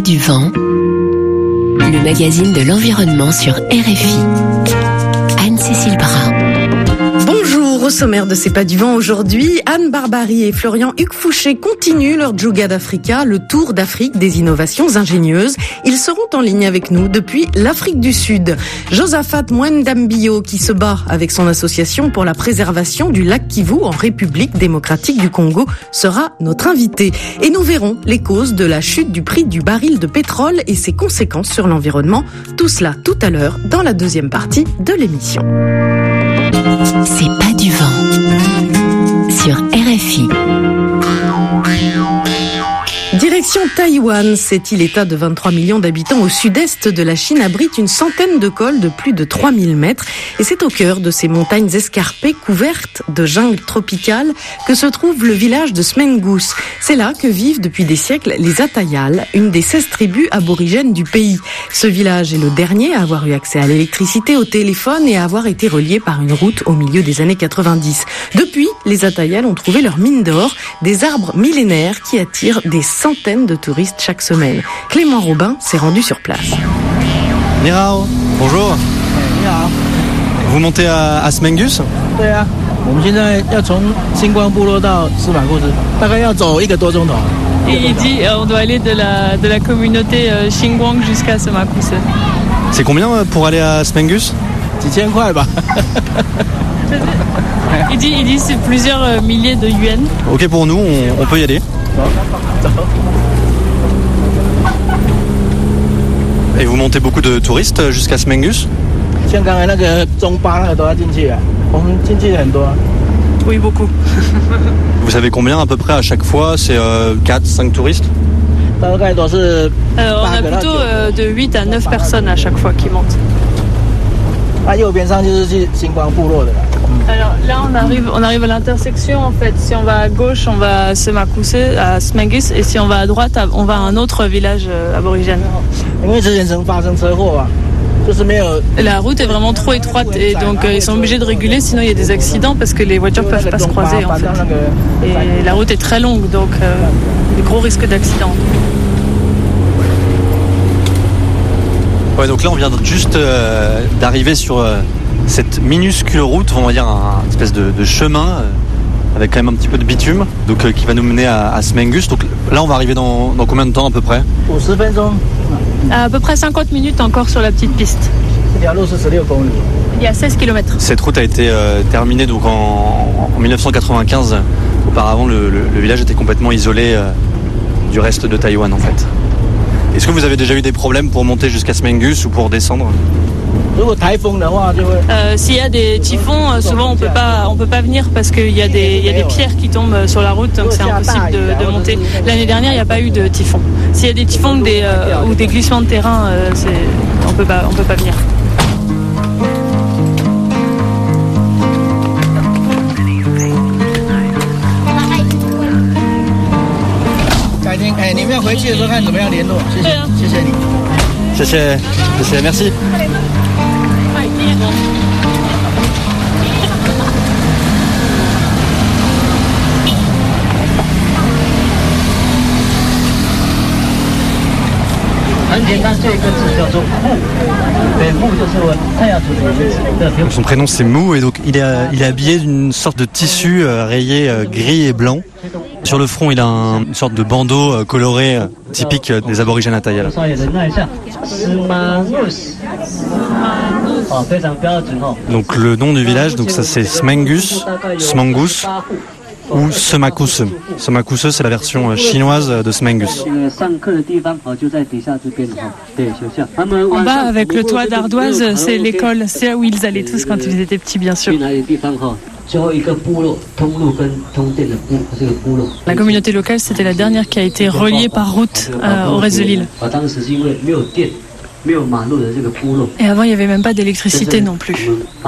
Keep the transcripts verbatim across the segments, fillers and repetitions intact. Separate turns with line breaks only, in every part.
du vent, le magazine de l'environnement sur R F I. Anne-Cécile Bras.
Bonjour, au sommaire de C'est pas du vent aujourd'hui, Anne Barbary et Florian Hugues-Fouché continuent leur Djouga d'Africa, le tour d'Afrique des innovations ingénieuses. Ils seront en ligne avec nous depuis l'Afrique du Sud. Josaphat Mwendambio, qui se bat avec son association pour la préservation du lac Kivu en République démocratique du Congo, sera notre invité. Et nous verrons les causes de la chute du prix du baril de pétrole et ses conséquences sur l'environnement. Tout cela tout à l'heure dans la deuxième partie de l'émission.
C'est pas du vent sur R F I.
Direction Taïwan, cet île-État de vingt-trois millions d'habitants au sud-est de la Chine abrite une centaine de cols de plus de trois mille mètres et c'est au cœur de ces montagnes escarpées couvertes de jungle tropicale que se trouve le village de Smengus. C'est là que vivent depuis des siècles les Atayal, une des seize tribus aborigènes du pays. Ce village est le dernier à avoir eu accès à l'électricité, au téléphone et à avoir été relié par une route au milieu des années quatre-vingt-dix. Depuis, les Atayal ont trouvé leur mine d'or, des arbres millénaires qui attirent des centaines de touristes chaque semaine. Clément Robin s'est rendu sur place.
Ni hao, bonjour. Vous montez à, à Smengus ?
Et il dit euh, on doit aller de la, de la communauté euh, Xinguang jusqu'à Semakuse.
C'est combien pour aller à Smengus ?
Il dit, il dit c'est plusieurs euh, milliers de yuan.
Ok, pour nous, on, on peut y aller. Et vous montez beaucoup de touristes jusqu'à Smengus ?
Oui, beaucoup.
Vous savez combien à peu près à chaque fois ? C'est euh, quatre, cinq touristes ?
euh, On a plutôt euh, de huit à neuf personnes à chaque fois qui montent. Alors là on arrive, on arrive à l'intersection en fait. Si on va à gauche, on va à Semakuse, à Smengus, et si on va à droite, on va à un autre village euh, aborigène. La route est vraiment trop étroite et donc euh, ils sont obligés de réguler, sinon il y a des accidents parce que les voitures peuvent pas se croiser en fait. Et la route est très longue, donc euh, des gros risques d'accidents.
Ouais, donc là on vient juste euh, d'arriver sur euh, cette minuscule route, on va dire un, un espèce de, de chemin euh, avec quand même un petit peu de bitume, donc euh, qui va nous mener à, à Smengus. Donc là on va arriver dans, dans combien de temps à peu près ?
À peu près cinquante minutes encore sur la petite piste. Il y a seize kilomètres.
Cette route a été euh, terminée donc en, en dix-neuf cent quatre-vingt-quinze. Auparavant le, le, le village était complètement isolé euh, du reste de Taïwan en fait. Est-ce que vous avez déjà eu des problèmes pour monter jusqu'à Smengus ou pour descendre ?
Euh, s'il y a des typhons, souvent on peut pas, on peut pas venir parce qu'il y a des, il y a des pierres qui tombent sur la route, donc c'est impossible de, de monter. L'année dernière, il n'y a pas eu de typhon. S'il y a des typhons des, euh, ou des glissements de terrain, euh, c'est, on peut pas, on peut pas venir.
Chéché, chéché, merci. Donc son prénom c'est Mou et donc il est, il est habillé d'une sorte de tissu euh, rayé euh, gris et blanc. Sur le front il a un, une sorte de bandeau euh, coloré euh, typique euh, des aborigènes Atayal. Donc le nom du village, donc ça c'est Smengus, Smengus ou Semakuse. Semakuse c'est la version chinoise de Smengus.
En bas avec le toit d'ardoise, c'est l'école, c'est là où ils allaient tous quand ils étaient petits bien sûr. La communauté locale c'était la dernière qui a été reliée par route euh, au reste de l'île. Et avant il n'y avait même pas d'électricité non plus.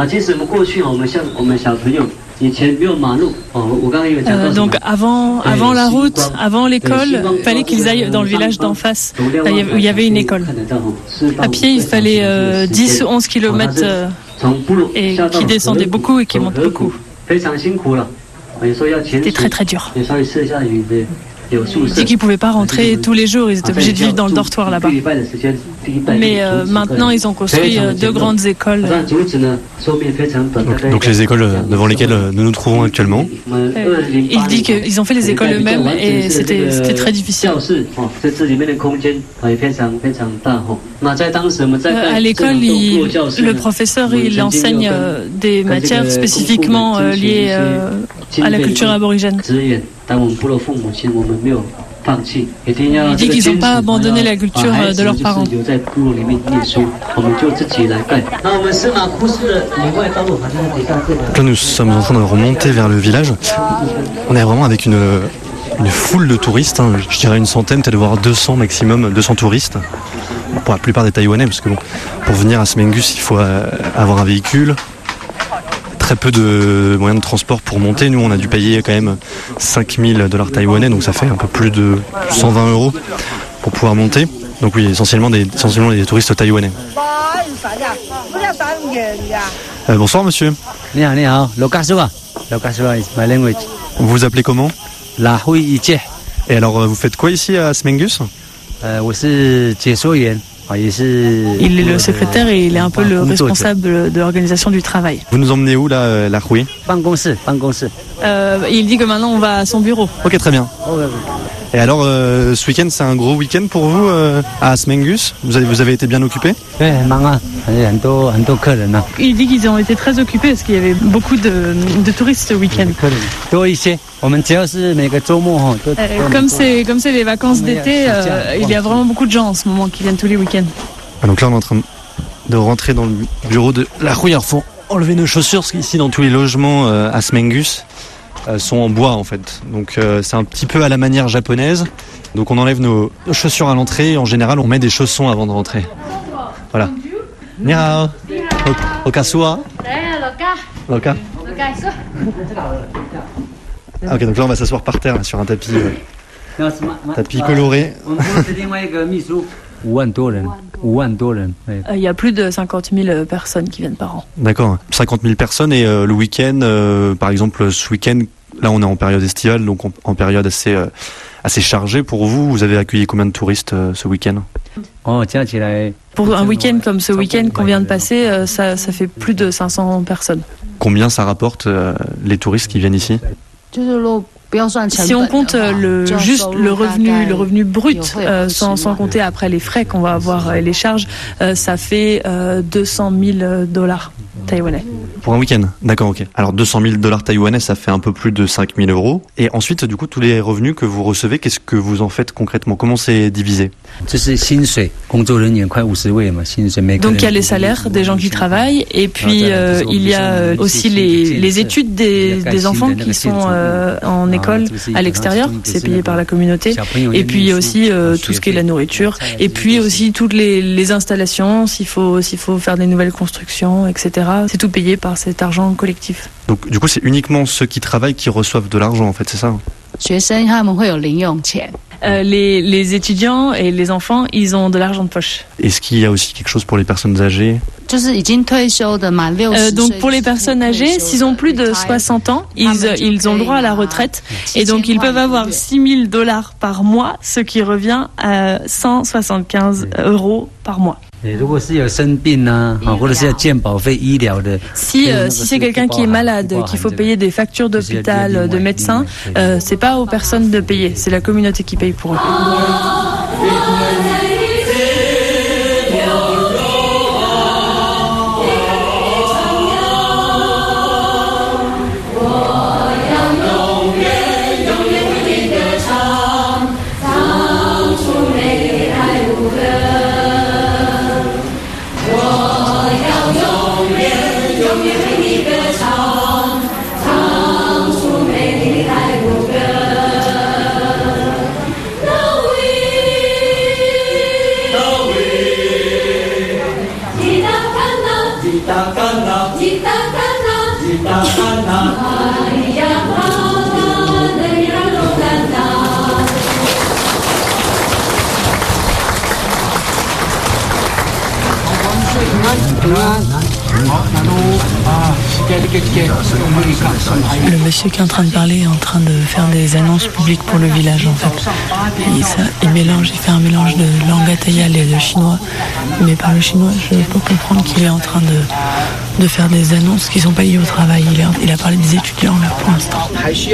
Euh, donc avant, avant la route, avant l'école, il fallait qu'ils aillent dans le village d'en face où il y avait une école. À pied, il fallait euh, dix ou onze kilomètres euh, et qui descendaient beaucoup et qui montent beaucoup. C'était très très dur. Il dit qu'ils ne pouvaient pas rentrer tous les jours, ils étaient obligés de vivre dans le dortoir là-bas. Mais euh, maintenant, ils ont construit euh, deux grandes écoles.
Donc, donc les écoles devant lesquelles nous nous trouvons actuellement.
Euh, il dit qu'ils ont fait les écoles eux-mêmes et c'était, c'était très difficile. Euh, à l'école, il, le professeur il enseigne euh, des matières spécifiquement euh, liées euh, à la culture aborigène. Il dit qu'ils n'ont pas abandonné la culture de leurs parents.
Là, nous sommes en train de remonter vers le village. On est vraiment avec une, une foule de touristes, hein. Je dirais une centaine, peut-être voire deux cents maximum, deux cents touristes. Pour la plupart des Taïwanais, parce que bon, pour venir à Smengus, il faut euh, avoir un véhicule. Très peu de moyens de transport pour monter. Nous, on a dû payer quand même cinq mille dollars taïwanais, donc ça fait un peu plus de cent vingt euros pour pouvoir monter. Donc oui, essentiellement des, essentiellement des touristes taïwanais. Euh, bonsoir, monsieur.
Ni hao, ni hao. Lokasua. Lokasua is my language.
Vous vous appelez comment?
La Hui Yiche.
Et alors, vous faites quoi ici à Smengus?
Euh, je suis解说员.
Il est le secrétaire et il est un peu le responsable de l'organisation du travail.
Vous nous emmenez où là, la Hui?
euh, Il dit que maintenant on va à son bureau.
Ok, très bien. Et alors, euh, ce week-end, c'est un gros week-end pour vous euh, à Smengus? Vous avez, vous avez été bien occupé?
Il dit qu'ils ont été très occupés parce qu'il y avait beaucoup de, de touristes ce week-end. Euh, comme c'est comme c'est les vacances d'été, euh, il y a vraiment beaucoup de gens en ce moment qui viennent tous les week-ends.
Ah, donc là, on est en train de rentrer dans le bureau de la Hui. Il faut enlever nos chaussures parce qu'ici, dans tous les logements euh, à Smengus, euh, sont en bois en fait. Donc euh, c'est un petit peu à la manière japonaise. Donc on enlève nos, nos chaussures à l'entrée. En général, on met des chaussons avant de rentrer. Voilà. Ni hao. Okasua. Loka. Ah, ok, donc là on va s'asseoir par terre là, sur un tapis, euh, tapis coloré.
Il y a plus de cinquante mille personnes qui viennent par an.
D'accord, cinquante mille personnes et euh, le week-end, euh, par exemple ce week-end, là on est en période estivale, donc en, en période assez, euh, assez chargée pour vous. Vous avez accueilli combien de touristes euh, ce week-end?
Pour un week-end comme ce week-end qu'on vient de passer, euh, ça, ça fait plus de cinq cents personnes.
Combien ça rapporte euh, les touristes qui viennent ici?
Si on compte le, juste le revenu, le revenu brut, euh, sans, sans compter après les frais qu'on va avoir et les charges, euh, ça fait euh, deux cent mille dollars taïwanais.
Pour un week-end, d'accord, ok. Alors deux cent mille dollars taïwanais, ça fait un peu plus de cinq mille euros. Et ensuite, du coup, tous les revenus que vous recevez, qu'est-ce que vous en faites concrètement? Comment c'est divisé?
Donc
il y a les salaires des gens qui travaillent et puis euh, il y a aussi les, les études des, des enfants qui sont euh, en école à l'extérieur, c'est payé par la communauté. Et puis il y a aussi euh, tout ce qui est la nourriture et puis aussi toutes les, les installations, s'il faut, s'il faut faire des nouvelles constructions, et cetera. C'est tout payé par cet argent collectif.
Donc du coup c'est uniquement ceux qui travaillent qui reçoivent de l'argent en fait, c'est ça?
Euh, les, les étudiants et les enfants, ils ont de l'argent de poche.
Est-ce qu'il y a aussi quelque chose pour les personnes âgées?
Euh, donc pour les personnes âgées, s'ils ont plus de soixante ans, ils, ils ont le droit à la retraite et donc ils peuvent avoir six mille dollars par mois, ce qui revient à cent soixante-quinze euros par mois. Si, euh, si c'est quelqu'un qui est malade, qu'il faut payer des factures d'hôpital, de médecins, euh, c'est pas aux personnes de payer, c'est la communauté qui paye pour eux. Le monsieur qui est en train de parler est en train de faire des annonces publiques pour le village en fait. Il, ça, il mélange, il fait un mélange de langue atayal et de chinois. Mais par le chinois, je peux comprendre qu'il est en train de, de faire des annonces qui ne sont pas liées au travail. Il, est, il a parlé des étudiants là pour l'instant.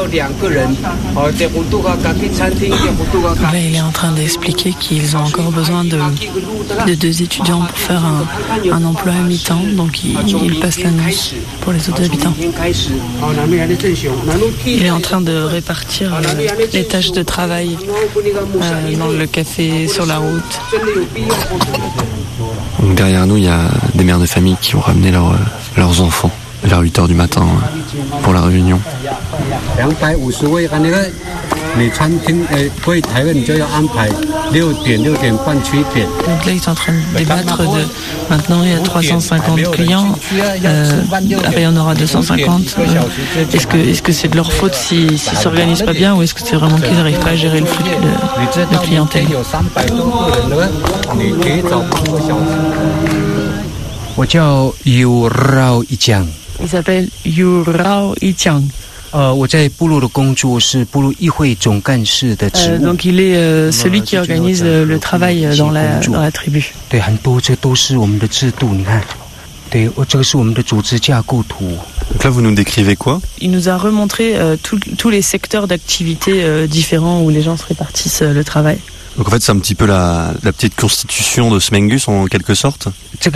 Là, il est en train d'expliquer qu'ils ont encore besoin de, de deux étudiants pour faire un, un emploi à mi-temps. Donc il, il passe l'annonce pour les autres habitants. Il est en train de répartir euh, les tâches de travail euh, dans le café, sur la route.
Donc derrière nous, il y a des mères de famille qui ont ramené leur, leurs enfants vers huit heures du matin pour la réunion.
Donc là, ils sont en train de débattre de... Maintenant, il y a trois cent cinquante clients. Euh, après, il y en aura deux cent cinquante. Euh, est-ce que, est-ce que c'est de leur faute s'ils ne s'organisent pas bien ou est-ce que c'est vraiment qu'ils n'arrivent pas à gérer le flux de, de clientèle? Il s'appelle Yu Rao Yijiang.
Euh, donc
il est euh, celui qui organise euh, le travail dans la, dans la tribu.
Donc là, vous nous décrivez quoi?
Il nous a remontré euh, tous les secteurs d'activité euh, différents où les gens se répartissent euh, le travail.
Donc en fait, c'est un petit peu la, la petite constitution de Smengus en quelque sorte.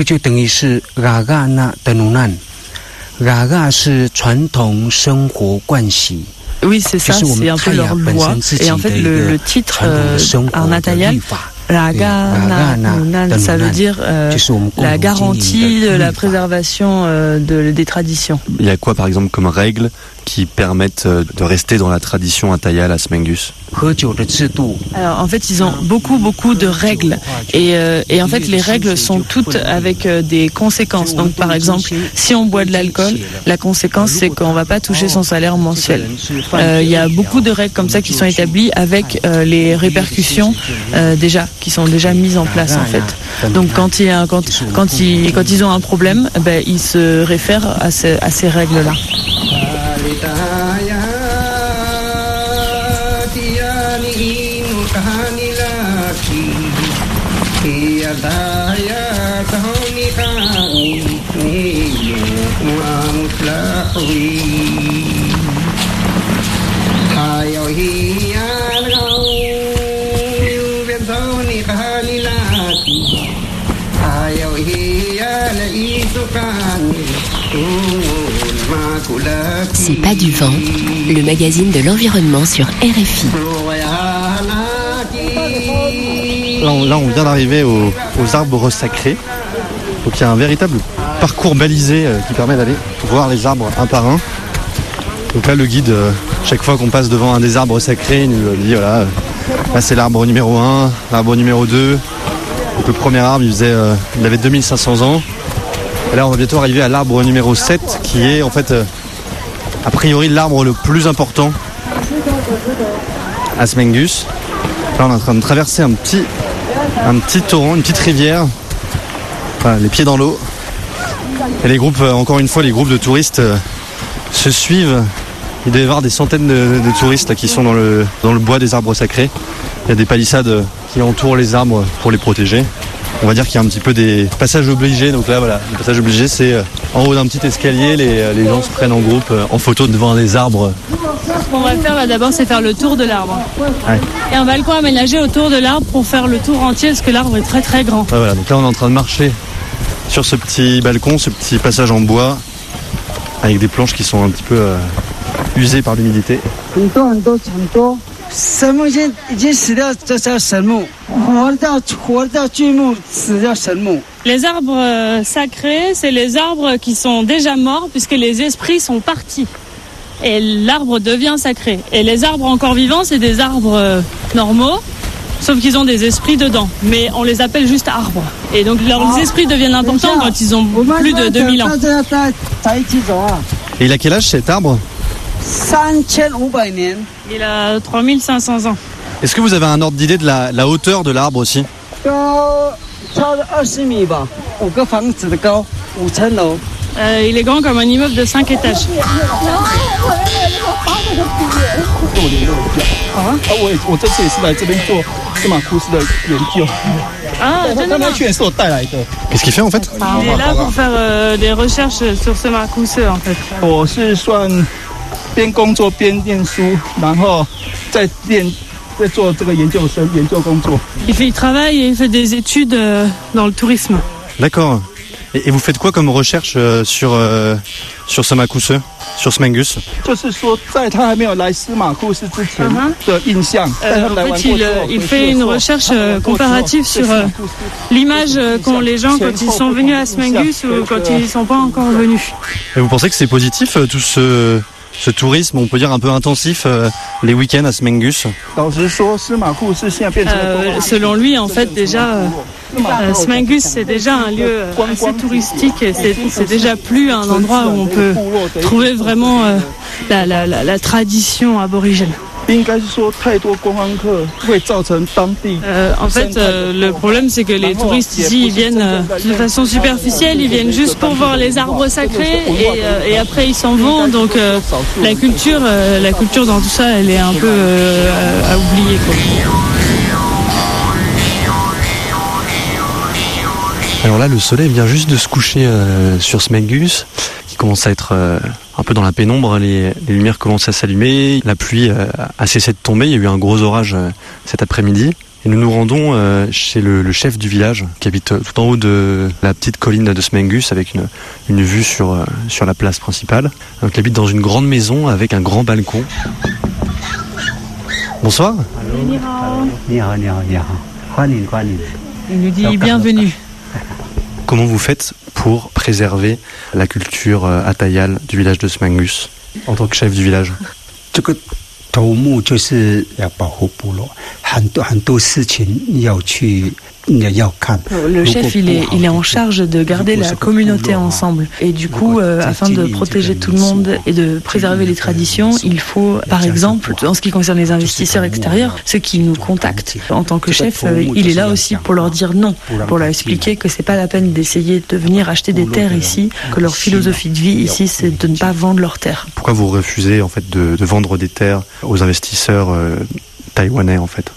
Oui, c'est ça, c'est un peu leur loi. Et en fait, le, le titre euh, en atayal, Raga Nunan, ça veut dire euh, la garantie de la préservation euh, de, des traditions.
Il y a quoi, par exemple, comme règles qui permettent de rester dans la tradition atayal à Smengus?
Alors en fait ils ont beaucoup beaucoup de règles et, euh, et en fait les règles sont toutes avec euh, des conséquences. Donc par exemple si on boit de l'alcool, la conséquence c'est qu'on va pas toucher son salaire mensuel. Il euh, y a beaucoup de règles comme ça qui sont établies avec euh, les répercussions euh, déjà qui sont déjà mises en place en fait. Donc quand il y a, quand, quand, ils, quand ils ont un problème, ben, ils se réfèrent à, ce, à ces règles là.
C'est pas du vent, le magazine de l'environnement sur R F I.
Là on, là, on vient d'arriver aux, aux arbres sacrés. Donc il y a un véritable parcours balisé euh, qui permet d'aller voir les arbres un par un. Donc là le guide, euh, chaque fois qu'on passe devant un des arbres sacrés, il nous dit voilà, euh, là c'est l'arbre numéro un, l'arbre numéro deux. Donc le premier arbre il, faisait, euh, il avait deux mille cinq cents ans. Et là on va bientôt arriver à l'arbre numéro sept qui est en fait euh, a priori l'arbre le plus important à Smengus. Là on est en train de traverser un petit, un petit torrent, une petite rivière, enfin, les pieds dans l'eau. Et les groupes, euh, encore une fois, les groupes de touristes euh, se suivent. Il doit y avoir des centaines de, de touristes là, qui sont dans le, dans le bois des arbres sacrés. Il y a des palissades qui entourent les arbres pour les protéger. On va dire qu'il y a un petit peu des passages obligés. Donc là, voilà, le passage obligé, c'est euh, en haut d'un petit escalier, les, les gens se prennent en groupe euh, en photo devant des arbres.
Ce qu'on va faire là d'abord, c'est faire le tour de l'arbre.
Ouais.
Et un balcon aménagé autour de l'arbre pour faire le tour entier, parce que l'arbre est très très grand.
Ouais, voilà, donc là, on est en train de marcher sur ce petit balcon, ce petit passage en bois, avec des planches qui sont un petit peu euh, usées par l'humidité.
Les arbres euh, sacrés, c'est les arbres qui sont déjà morts puisque les esprits sont partis. Et l'arbre devient sacré. Et les arbres encore vivants, c'est des arbres euh, normaux, sauf qu'ils ont des esprits dedans. Mais on les appelle juste arbres. Et donc leurs esprits deviennent importants quand ils ont plus de deux mille ans.
Et il a quel âge cet arbre ?
Il a trois mille cinq cents ans.
Est-ce que vous avez un ordre d'idée de la, la hauteur de l'arbre aussi ?
Euh, il est grand comme un immeuble de cinq étages.
Ah,我这次也是来这边做司马库斯的研究。
Ah,
Qu'est-ce qu'il fait en fait?
Il est là pour faire euh, des recherches sur ce Marcuse en fait.
我是算边工作边念书，然后再练，再做这个研究生研究工作。
Il fait, il travaille et il fait des études euh, dans le tourisme.
D'accord. Et, et vous faites quoi comme recherche euh, sur euh, sur ce Marcuse, sur ce Smengus?
就是说，在他还没有来司马库斯之前的印象。
Euh, en fait, il, il fait une recherche euh, comparative sur euh, l'image qu'ont les gens quand ils sont venus à Smengus ou quand ils ne sont pas encore venus.
Et vous pensez que c'est positif euh, tout ce ce tourisme, on peut dire un peu intensif, euh, les week-ends à Smengus?
Euh,
selon lui, en fait, déjà, euh, euh, Smengus, c'est déjà un lieu assez touristique et c'est, c'est déjà plus un endroit où on peut trouver vraiment euh, la, la, la, la tradition aborigène. Euh, en fait, euh, le problème, c'est que les touristes ici, ils viennent euh, de façon superficielle, ils viennent juste pour voir les arbres sacrés et, euh, et après ils s'en vont. Donc euh, la culture, euh, la culture dans tout ça, elle est un peu euh, à, à oublier, quoi.
Alors là, le soleil vient juste de se coucher euh, sur Smengus, qui commence à être euh, un peu dans la pénombre. Les, les lumières commencent à s'allumer. La pluie euh, a cessé de tomber. Il y a eu un gros orage euh, cet après-midi. Et nous nous rendons euh, chez le, le chef du village, qui habite tout en haut de la petite colline de Smengus, avec une, une vue sur, euh, sur la place principale. Donc, il habite dans une grande maison avec un grand balcon. Bonsoir.
Il nous dit bienvenue.
Comment vous faites pour préserver la culture atayal du village de Smengus en tant que chef du village?
这个头目就是要保护部落，很多很多事情要去
Le chef, il est, il est en charge de garder la communauté ensemble. Et du coup, euh, afin de protéger tout le monde et de préserver les traditions, il faut, par exemple, en ce qui concerne les investisseurs extérieurs, ceux qui nous contactent en tant que chef, euh, il est là aussi pour leur dire non, pour leur expliquer que c'est pas la peine d'essayer de venir acheter des terres ici, que leur philosophie de vie ici, c'est de ne pas vendre leurs terres.
Pourquoi vous refusez en fait de, de vendre des terres aux investisseurs euh, taïwanais en fait?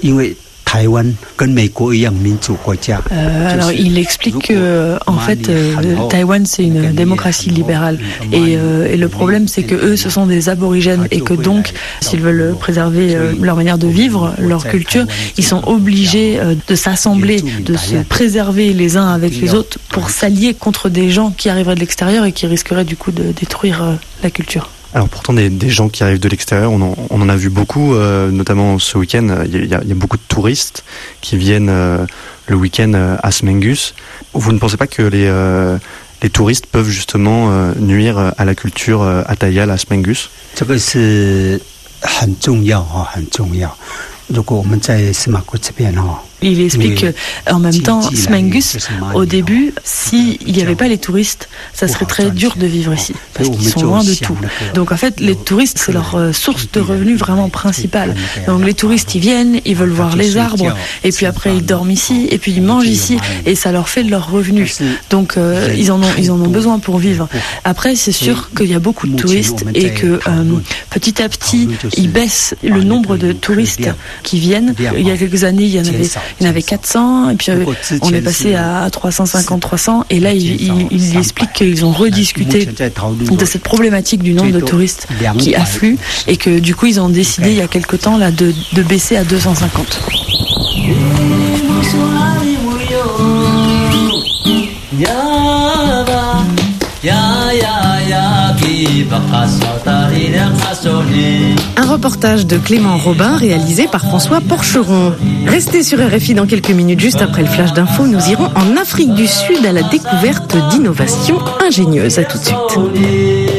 Euh, alors il explique que en fait euh, Taïwan c'est une démocratie libérale et, euh, et le problème c'est que eux ce sont des aborigènes et que donc s'ils veulent préserver euh, leur manière de vivre, leur culture, ils sont obligés euh, de s'assembler, de se préserver les uns avec les autres pour s'allier contre des gens qui arriveraient de l'extérieur et qui risqueraient du coup de détruire euh, la culture.
Alors pourtant des, des gens qui arrivent de l'extérieur, on en, on en a vu beaucoup, euh, notamment ce week-end. Il y, a, il y a beaucoup de touristes qui viennent euh, le week-end euh, à Smengus. Vous ne pensez pas que les, euh, les touristes peuvent justement euh, nuire à la culture euh, atayal à Smengus?
Il explique qu'en même temps, Smengus, au début, s'il n'y avait pas les touristes, ça serait très dur de vivre ici, parce qu'ils sont loin de tout. Donc en fait, les touristes, c'est leur source de revenus vraiment principale. Donc les touristes, ils viennent, ils veulent voir les arbres, et puis après ils dorment ici, et puis ils mangent ici, et ça leur fait de leurs revenus. Donc euh, ils, en ont, ils en ont besoin pour vivre. Après, c'est sûr qu'il y a beaucoup de touristes, et que euh, petit à petit, ils baissent le nombre de touristes qui viennent. Il y a quelques années, il y en avait... Il y en avait quatre cents, et puis euh, on est passé à trois cent cinquante, trois cents, et là il, il, il explique qu'ils ont rediscuté de cette problématique du nombre de touristes qui affluent, et que du coup ils ont décidé il y a quelque temps là, de, de baisser à deux cent cinquante. Un reportage de Clément Robin réalisé par François Porcheron. Restez sur R F I dans quelques minutes, juste après le flash d'info, nous irons en Afrique du Sud à la découverte d'innovations ingénieuses. À tout de suite.